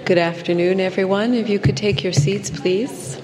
Good afternoon, everyone. If you could take your seats, please.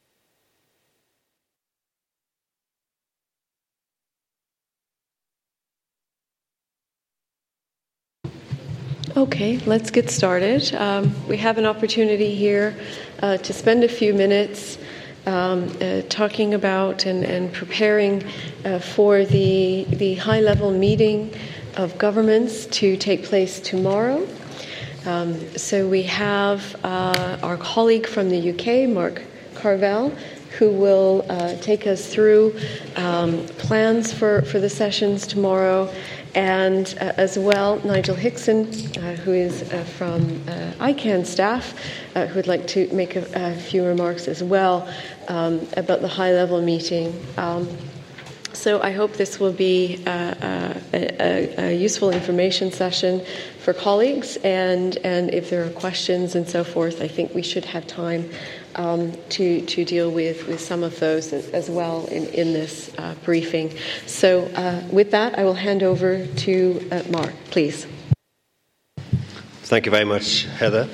Okay, let's get started. We have an opportunity here to spend a few minutes talking about and preparing for the high-level meeting of governments to take place tomorrow. So we have our colleague from the UK, Mark Carvell, who will take us through plans for the sessions tomorrow, and as well Nigel Hickson, who is from ICANN staff, who would like to make a few remarks as well about the high-level meeting. So I hope this will be a useful information session for colleagues, and if there are questions and so forth, I think we should have time to deal with some of those as well in this briefing. So with that, I will hand over to Mark, please. Thank you very much, Heather.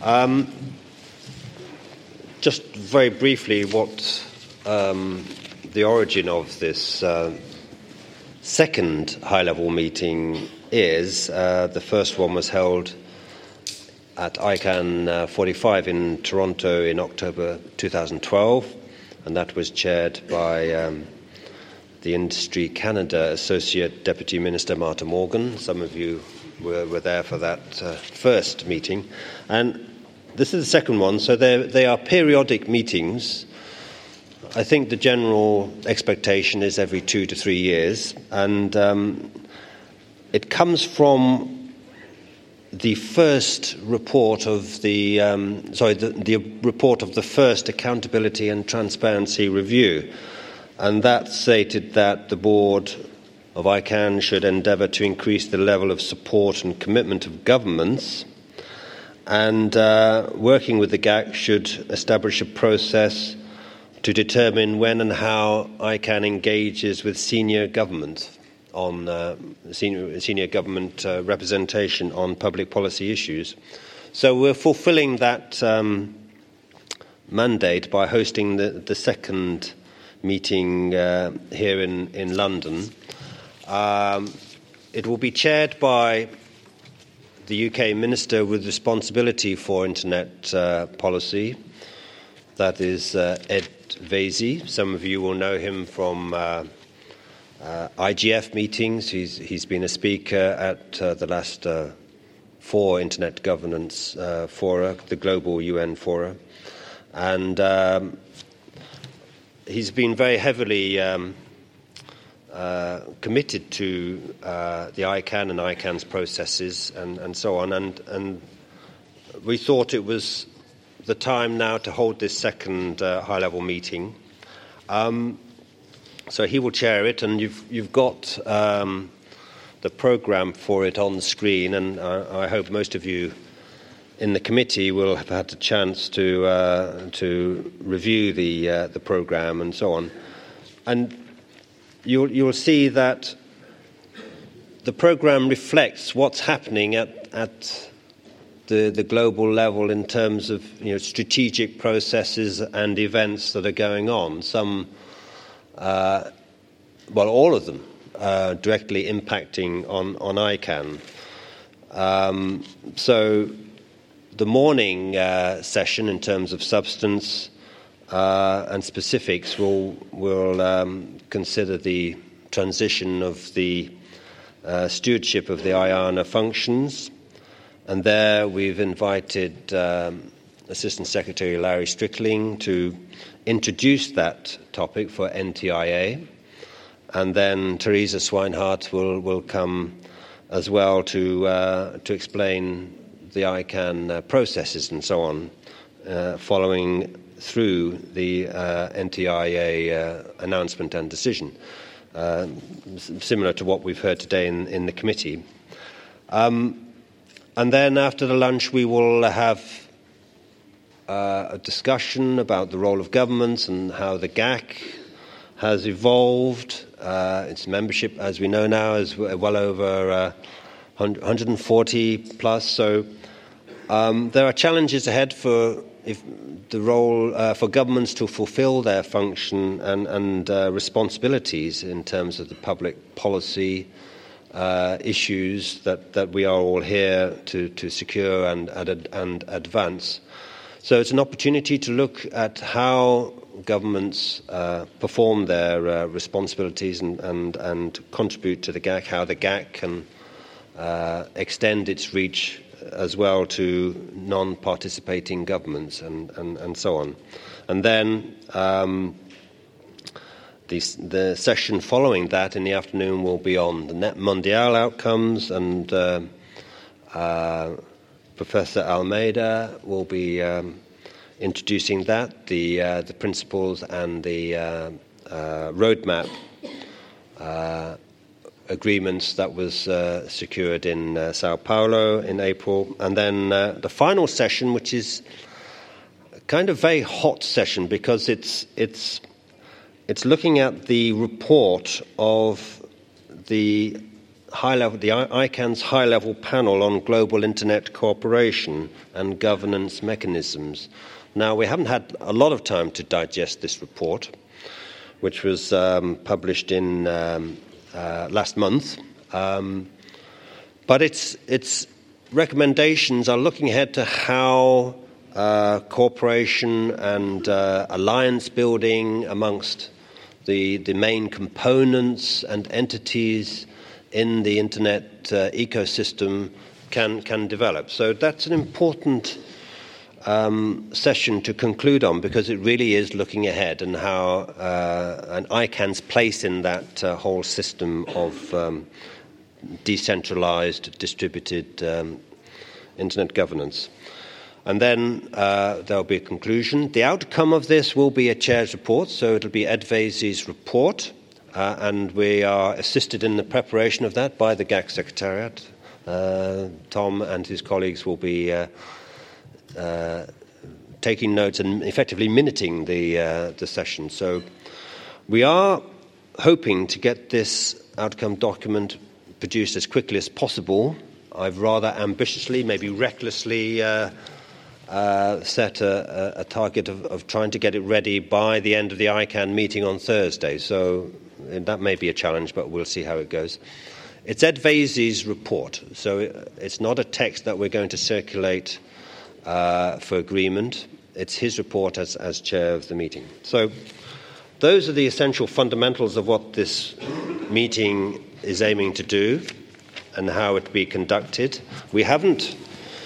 Just very briefly, what the origin of this second high-level meeting is. The first one was held at ICANN 45 in Toronto in October 2012, and that was chaired by the Industry Canada Associate Deputy Minister Martha Morgan. Some of you were there for that first meeting. And this is the second one, so they are periodic meetings. I think the general expectation is every 2 to 3 years, and it comes from the first report of the report of the first Accountability and Transparency Review, and that stated that the board of ICANN should endeavour to increase the level of support and commitment of governments, and working with the GAC should establish a process to determine when and how ICANN engages with senior government on senior government representation on public policy issues. So we're fulfilling that mandate by hosting the second meeting here in London. It will be chaired by the UK Minister with responsibility for Internet policy. That is Ed Vaizey. Some of you will know him from IGF meetings. He's been a speaker at the last 4 Internet governance fora, the global UN fora. And he's been very heavily committed to the ICANN and ICANN's processes and so on. And we thought it was the time now to hold this second high-level meeting. So he will chair it, and you've got the programme for it on the screen, and I hope most of you in the committee will have had a chance to review the programme and so on. And you'll see that the programme reflects what's happening at the global level in terms of strategic processes and events that are going on. Some, all of them, directly impacting on ICANN. So the morning session, in terms of substance and specifics, will consider the transition of the stewardship of the IANA functions. And there we've invited Assistant Secretary Larry Strickling to introduce that topic for NTIA. And then Teresa Swinehart will come as well to explain the ICANN processes and so on, following through the NTIA announcement and decision, similar to what we've heard today in the committee. And then after the lunch, we will have a discussion about the role of governments and how the GAC has evolved. Its membership, as we know now, is well over 140 plus. So There are challenges ahead for governments to fulfil their function and responsibilities in terms of the public policy issues that we are all here to secure and advance. So it's an opportunity to look at how governments perform their responsibilities and contribute to the GAC, how the GAC can extend its reach as well to non-participating governments and so on. And then the session following that in the afternoon will be on the Net Mondial outcomes, and Professor Almeida will be introducing that, the principles and the roadmap agreements that was secured in Sao Paulo in April. And then the final session, which is kind of very hot session because it's looking at the report of the ICANN's high-level panel on global internet cooperation and governance mechanisms. Now, we haven't had a lot of time to digest this report, which was published in last month, but its recommendations are looking ahead to how cooperation and alliance building amongst the main components and entities in the internet ecosystem can develop. So that's an important session to conclude on, because it really is looking ahead and how and ICANN's place in that whole system of decentralized, distributed internet governance. And then there'll be a conclusion. The outcome of this will be a chair's report, so it'll be Ed Vaizey's report, and we are assisted in the preparation of that by the GAC Secretariat. Tom and his colleagues will be taking notes and effectively minuting the session. So we are hoping to get this outcome document produced as quickly as possible. I've rather ambitiously, maybe recklessly, set a target of trying to get it ready by the end of the ICANN meeting on Thursday. So that may be a challenge, but we'll see how it goes. It's Ed Vaizey's report, so it's not a text that we're going to circulate for agreement. It's his report as chair of the meeting. So those are the essential fundamentals of what this meeting is aiming to do and how it be conducted. We haven't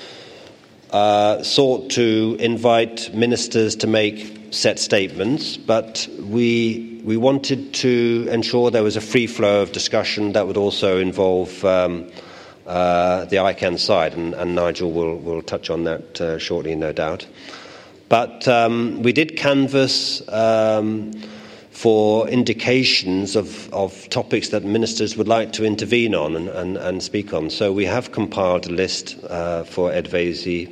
sought to invite ministers to make set statements, but we wanted to ensure there was a free flow of discussion that would also involve the ICANN side, and Nigel will touch on that shortly, no doubt. But we did canvass for indications of topics that ministers would like to intervene on and speak on. So we have compiled a list for Ed Vaizey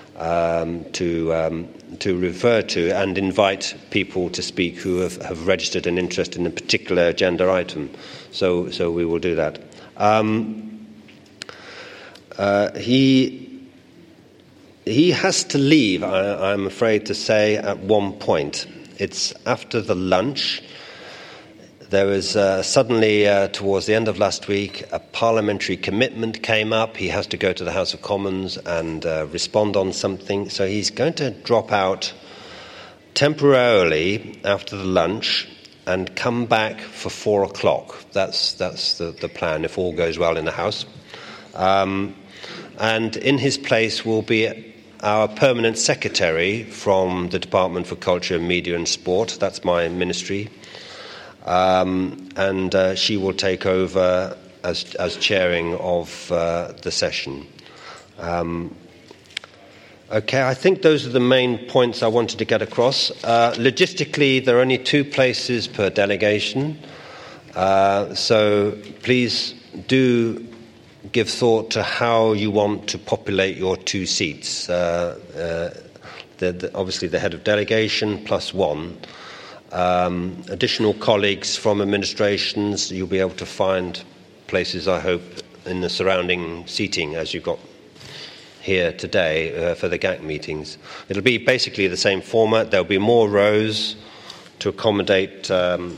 to refer to and invite people to speak who have registered an interest in a particular agenda item. So we will do that. He has to leave, I'm afraid to say, at one point. It's after the lunch. There was suddenly, towards the end of last week, a parliamentary commitment came up. He has to go to the House of Commons and respond on something. So he's going to drop out temporarily after the lunch and come back for 4 o'clock. That's the plan, if all goes well in the House. And in his place will be our permanent secretary from the Department for Culture, Media and Sport. That's my ministry. And she will take over as chairing of the session. Okay, I think those are the main points I wanted to get across. Logistically, there are only 2 places per delegation. So please do give thought to how you want to populate your 2 seats. Obviously, the head of delegation plus 1. Additional colleagues from administrations, you'll be able to find places, I hope, in the surrounding seating as you've got here today for the GAC meetings. It'll be basically the same format. There'll be more rows to accommodate the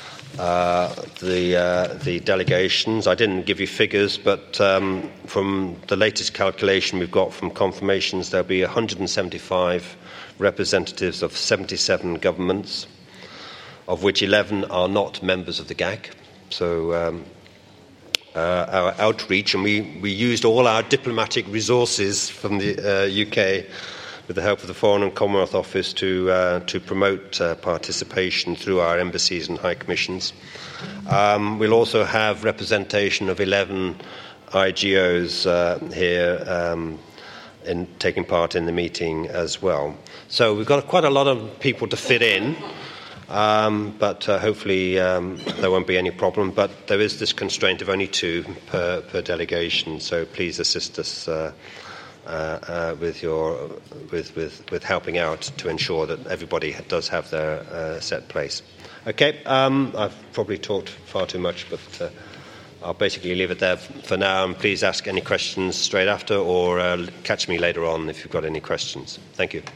delegations. I didn't give you figures, but from the latest calculation we've got from confirmations, there'll be 175 representatives of 77 governments, of which 11 are not members of the GAC. So our outreach, and we used all our diplomatic resources from the UK with the help of the Foreign and Commonwealth Office to promote participation through our embassies and high commissions. We'll also have representation of 11 IGOs here in taking part in the meeting as well. So we've got quite a lot of people to fit in. But hopefully there won't be any problem. But there is this constraint of only 2 per delegation. So please assist us with helping out to ensure that everybody does have their set place. Okay, I've probably talked far too much, but I'll basically leave it there for now. And please ask any questions straight after, or catch me later on if you've got any questions. Thank you.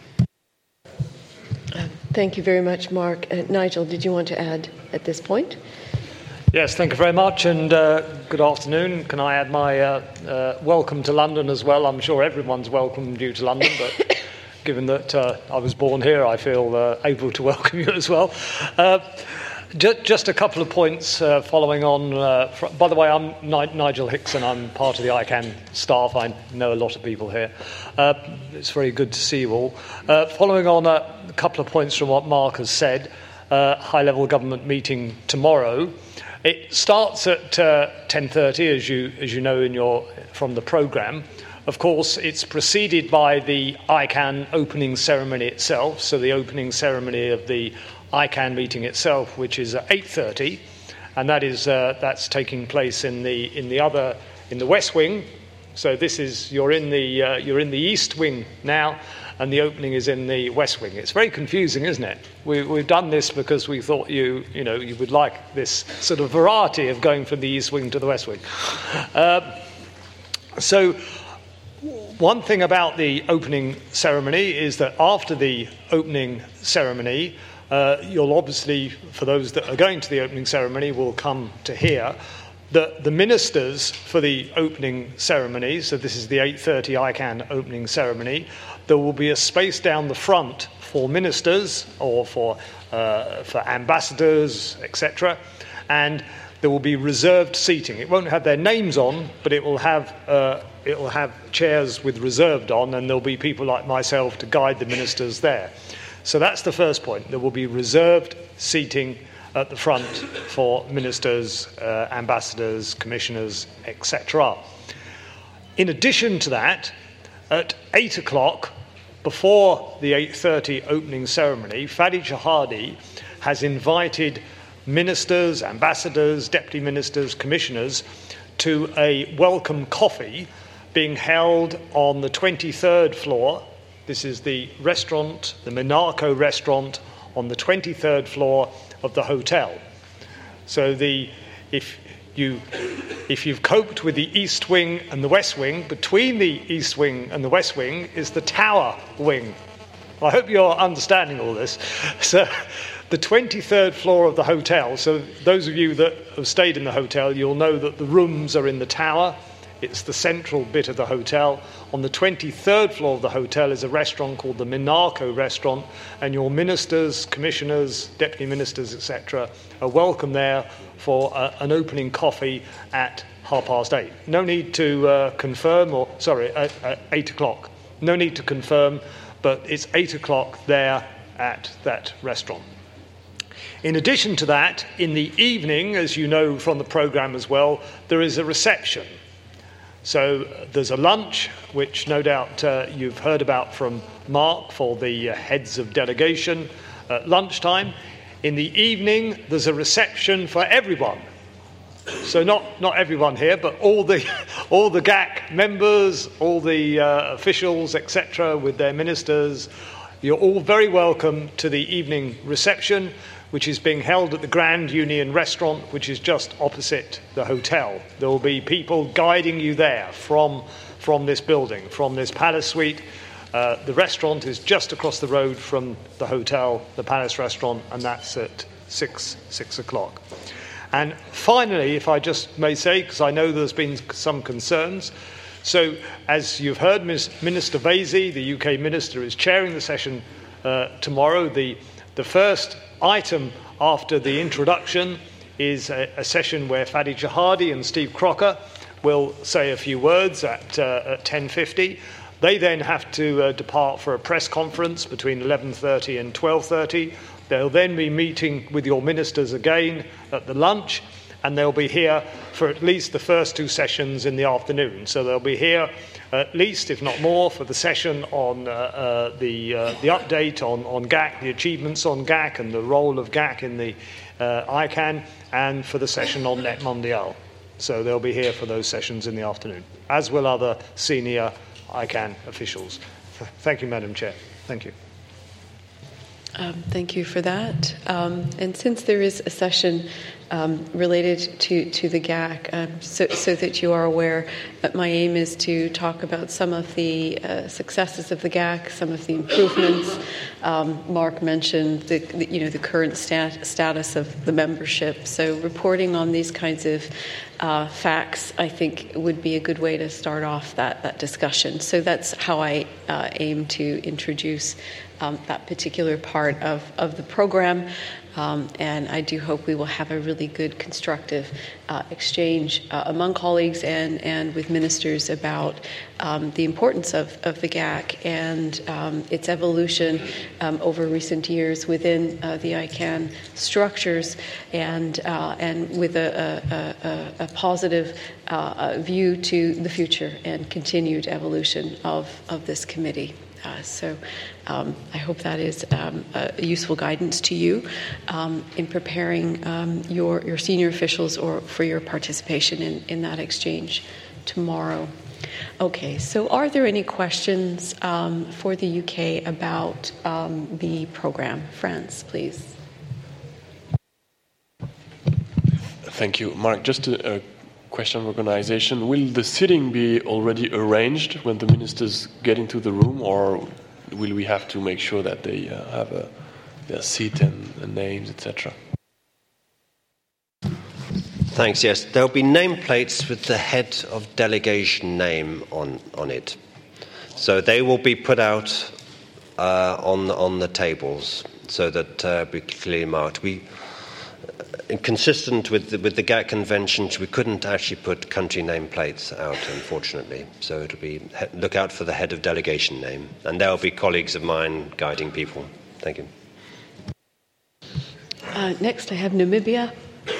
Thank you very much, Mark. Nigel, did you want to add at this point? Yes, thank you very much, and good afternoon. Can I add my welcome to London as well? I'm sure everyone's welcome due to London, but given that I was born here, I feel able to welcome you as well. Just a couple of points following on. By the way, I'm Nigel Hickson. I'm part of the ICANN staff. I know a lot of people here. It's very good to see you all. Following on a couple of points from what Mark has said, high-level government meeting tomorrow. It starts at 10:30, as you know from the programme. Of course, it's preceded by the ICANN opening ceremony itself. So the opening ceremony of the ICANN meeting itself, which is at 8:30, and that's taking place in the West Wing. So you're in the East Wing now, and the opening is in the West Wing. It's very confusing, isn't it? We've done this because we thought you would like this sort of variety of going from the East Wing to the West Wing. So one thing about the opening ceremony is that after the opening ceremony, you'll obviously, for those that are going to the opening ceremony, will come to hear that the ministers for the opening ceremony, so this is the 8:30 ICANN opening ceremony, there will be a space down the front for ministers or for ambassadors, etc., and there will be reserved seating. It won't have their names on, but it will have chairs with reserved on, and there'll be people like myself to guide the ministers there. So that's the first point. There will be reserved seating at the front for ministers, ambassadors, commissioners, etc. In addition to that, at 8 o'clock, before the 8:30 opening ceremony, Fadi Chahadi has invited ministers, ambassadors, deputy ministers, commissioners to a welcome coffee being held on the 23rd floor. This is the restaurant, the Monaco restaurant, on the 23rd floor of the hotel. So if you've coped with the East Wing and the West Wing, between the East Wing and the West Wing is the Tower Wing. I hope you're understanding all this. So the 23rd floor of the hotel, so those of you that have stayed in the hotel, you'll know that the rooms are in the tower. It's the central bit of the hotel. On the 23rd floor of the hotel is a restaurant called the Monaco restaurant, and your ministers, commissioners, deputy ministers, etc. are welcome there for an opening coffee at 8:30. No need to confirm, at 8 o'clock. No need to confirm, but it's 8 o'clock there at that restaurant. In addition to that, in the evening, as you know from the programme as well, there is a reception. So there's a lunch, which no doubt you've heard about from Mark for the heads of delegation at lunchtime. In the evening, there's a reception for everyone. So not everyone here, but all the GAC members, all the officials, etc., with their ministers. You're all very welcome to the evening reception, which is being held at the Grand Union restaurant, which is just opposite the hotel. There will be people guiding you there from from this building, from this Palace Suite. The restaurant is just across the road from the hotel, the Palace Restaurant, and that's at 6 o'clock. And finally, if I just may say, because I know there's been some concerns, so as you've heard, Minister Vesey, the UK Minister, is chairing the session tomorrow. The first item after the introduction is a session where Fadi Jihadi and Steve Crocker will say a few words at 10:50. They then have to depart for a press conference between 11:30 and 12:30. They'll then be meeting with your ministers again at the lunch, and they'll be here for at least the first two sessions in the afternoon. So they'll be here at least, if not more, for the session on the update on GAC, the achievements on GAC and the role of GAC in the ICANN, and for the session on Net Mondial. So they'll be here for those sessions in the afternoon, as will other senior ICANN officials. Thank you, Madam Chair. Thank you. Thank you for that. And since there is a session related to the GAC, so that you are aware, my aim is to talk about some of the successes of the GAC, some of the improvements. Mark mentioned the current status of the membership. So reporting on these kinds of facts, I think, would be a good way to start off that discussion. So that's how I aim to introduce that particular part of the program. And I do hope we will have a really good, constructive exchange among colleagues and with ministers about the importance of the GAC and its evolution over recent years within the ICANN structures, and with a positive view to the future and continued evolution of this committee. So I hope that is a useful guidance to you in preparing your senior officials or for your participation in that exchange tomorrow. Okay, so are there any questions for the UK about the program? France, please. Thank you. Mark, just a question of organization. Will the sitting be already arranged when the ministers get into the room, or will we have to make sure that they have their seat and names, etc.? Thanks, yes. There'll be nameplates with the head of delegation name on it. So they will be put out on the tables so that we clearly marked. Consistent with the GAC conventions, we couldn't actually put country nameplates out, unfortunately. So it'll be look out for the head of delegation name, and there'll be colleagues of mine guiding people. Thank you. Next, I have Namibia.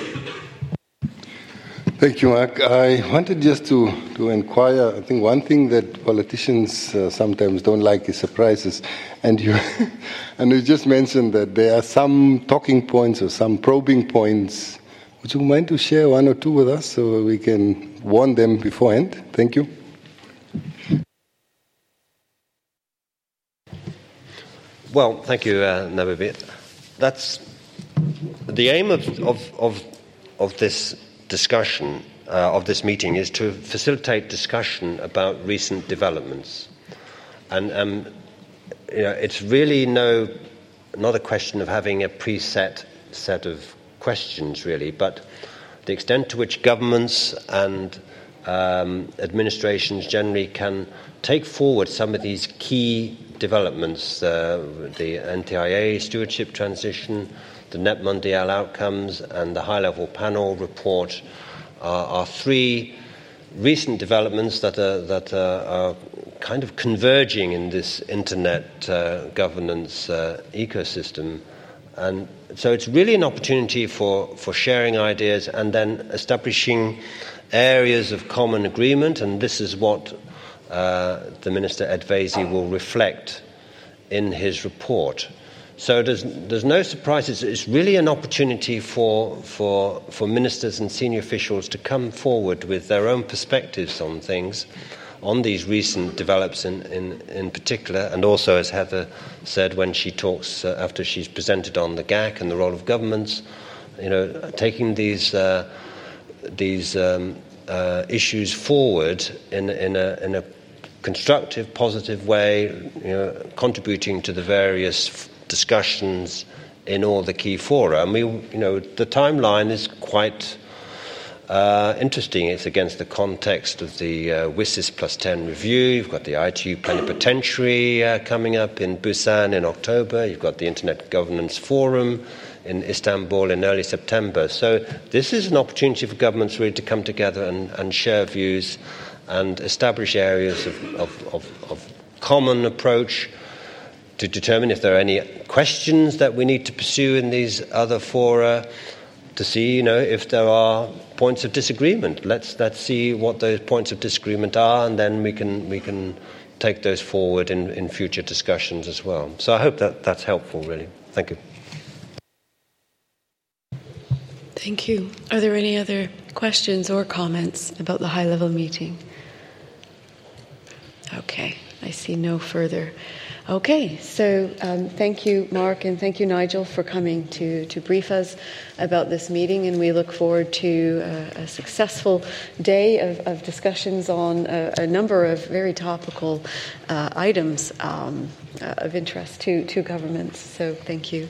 Thank you, Mark. I wanted just to inquire. I think one thing that politicians sometimes don't like is surprises. And you just mentioned that there are some talking points or some probing points. Would you mind to share one or two with us so we can warn them beforehand? Thank you. Well, thank you, Namibia. That's the aim of this discussion, of this meeting, is to facilitate discussion about recent developments. And it's really not a question of having a preset set of questions, really, but the extent to which governments and administrations generally can take forward some of these key developments, the NTIA stewardship transition, the Net Mondial outcomes, and the high-level panel report are three recent developments that are kind of converging in this internet governance ecosystem. And so it's really an opportunity for sharing ideas and then establishing areas of common agreement, and this is what the Minister Ed Vesey will reflect in his report. So there's no surprises. It's really an opportunity for ministers and senior officials to come forward with their own perspectives on things, on these recent develops in particular, and also, as Heather said when she talks after she's presented on the GAC and the role of governments, taking these issues forward in a constructive, positive way, contributing to the various discussions in all the key fora. And the timeline is quite interesting. It's against the context of the WSIS +10 review. You've got the ITU plenipotentiary coming up in Busan in October. You've got the Internet Governance Forum in Istanbul in early September. So this is an opportunity for governments really to come together and share views and establish areas of common approach to determine if there are any questions that we need to pursue in these other fora, to see, if there are points of disagreement. Let's see what those points of disagreement are, and then we can take those forward in future discussions as well. So I hope that's helpful, really. Thank you. Thank you. Are there any other questions or comments about the high-level meeting? Okay, I see no further. Okay, so thank you, Mark, and thank you, Nigel, for coming to brief us about this meeting, and we look forward to a successful day of discussions on a number of very topical items of interest to governments. So thank you.